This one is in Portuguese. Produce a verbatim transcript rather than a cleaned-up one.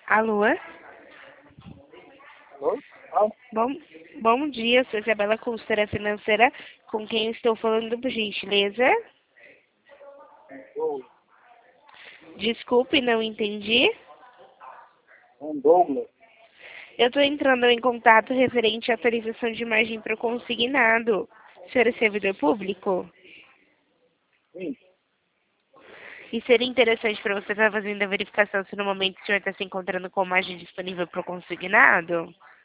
Alô? Alô? Ah, Bom, bom dia, sou Isabela, consultora financeira, com quem estou falando, por gentileza? sou Desculpe, não entendi. um Douglas. Eu estou entrando em contato referente à atualização de margem para o consignado. O senhor é servidor público? Sim, E seria interessante para você estar fazendo a verificação se no momento o senhor está se encontrando com margem disponível para o consignado?